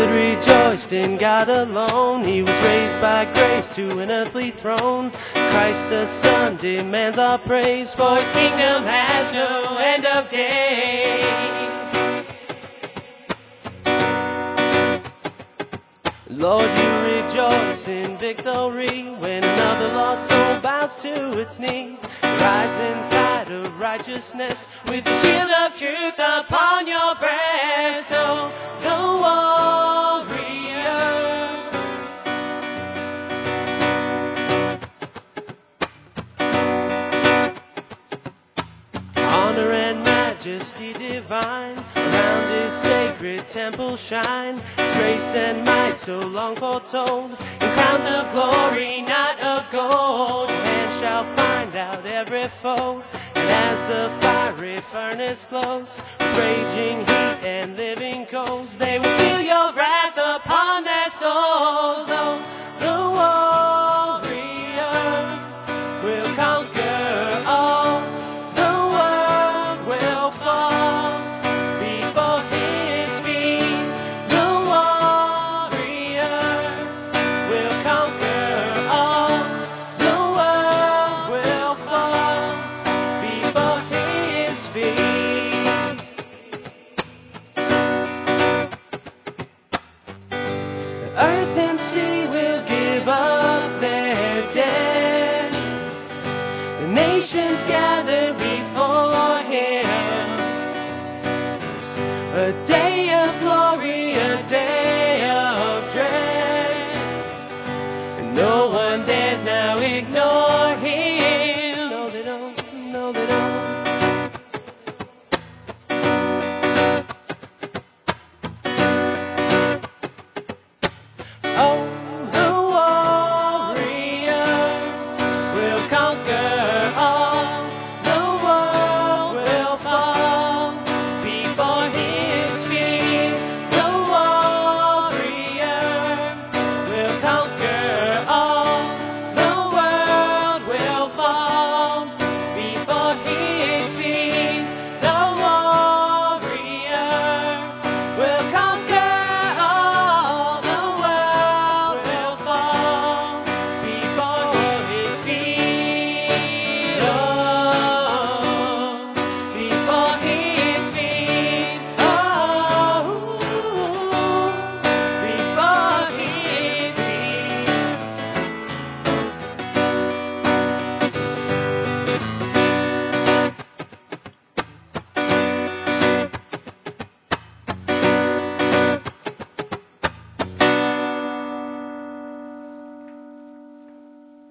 David rejoiced in God alone. He was raised by grace to an earthly throne. Christ the Son demands our praise, for his kingdom has no end of days. Lord, you rejoice in victory when another lost soul bows to its knee. Rise in tide of righteousness with the shield of truth upon your breast. Oh, the warrior. Honor and majesty divine around his sacred temple shine. Grace and might so long foretold, in crowns of glory, not of gold. Your hand shall find out every foe, and as the fiery furnace glows, with raging heat and living coals, they will